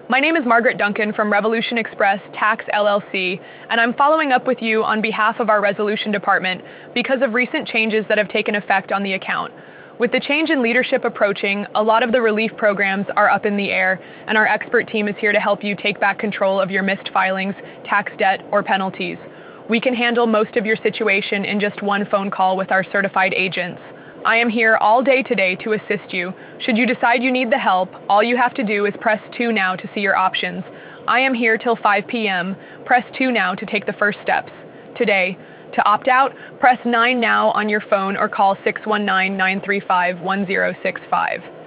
My name is Margaret Duncan from Revolution Express Tax LLC, and I'm following up with you on behalf of our resolution department because of recent changes that have taken effect on the account. With the change in leadership approaching, a lot of the relief programs are up in the air, and our expert team is here to help you take back control of your missed filings, tax debt, or penalties. We can handle most of your situation in just one phone call with our certified agents. I am here all day today to assist you. Should you decide you need the help, all you have to do is press 2 now to see your options. I am here till 5 p.m. Press 2 now to take the first steps. Today, to opt out, press 9 now on your phone or call 619-935-1065.